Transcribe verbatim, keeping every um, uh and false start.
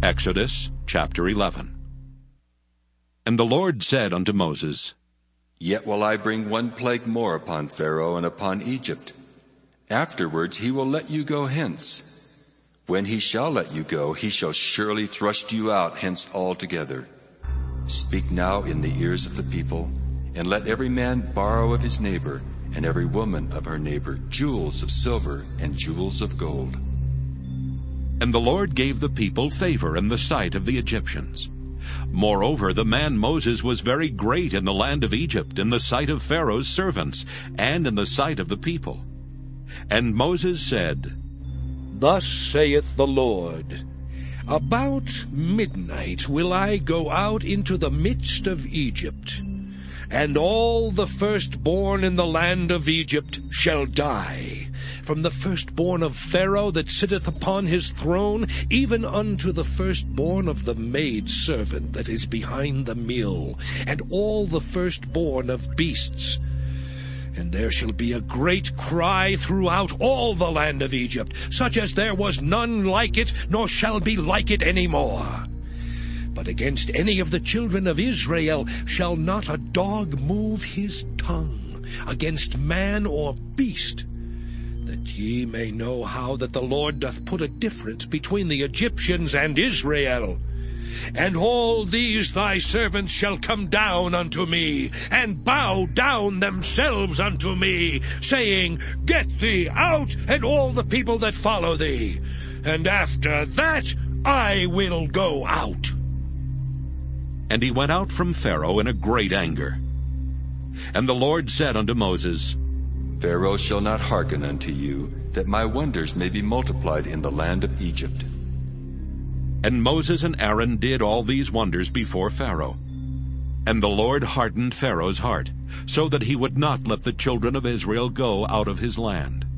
Exodus chapter eleven. And the Lord said unto Moses, Yet will I bring one plague more upon Pharaoh and upon Egypt. Afterwards he will let you go hence. When he shall let you go, he shall surely thrust you out hence altogether. Speak now in the ears of the people, and let every man borrow of his neighbor, and every woman of her neighbor, jewels of silver and jewels of gold. And the Lord gave the people favor in the sight of the Egyptians. Moreover, the man Moses was very great in the land of Egypt, in the sight of Pharaoh's servants, and in the sight of the people. And Moses said, Thus saith the Lord, About midnight will I go out into the midst of Egypt, and all the firstborn in the land of Egypt shall die, from the firstborn of Pharaoh that sitteth upon his throne, even unto the firstborn of the maidservant that is behind the mill, and all the firstborn of beasts. And there shall be a great cry throughout all the land of Egypt, such as there was none like it, nor shall be like it any more. But against any of the children of Israel shall not a dog move his tongue against man or beast, that ye may know how that the Lord doth put a difference between the Egyptians and Israel. And all these thy servants shall come down unto me, and bow down themselves unto me, saying, Get thee out, and all the people that follow thee. And after that I will go out. And he went out from Pharaoh in a great anger. And the Lord said unto Moses, Pharaoh shall not hearken unto you, that my wonders may be multiplied in the land of Egypt. And Moses and Aaron did all these wonders before Pharaoh. And the Lord hardened Pharaoh's heart, so that he would not let the children of Israel go out of his land.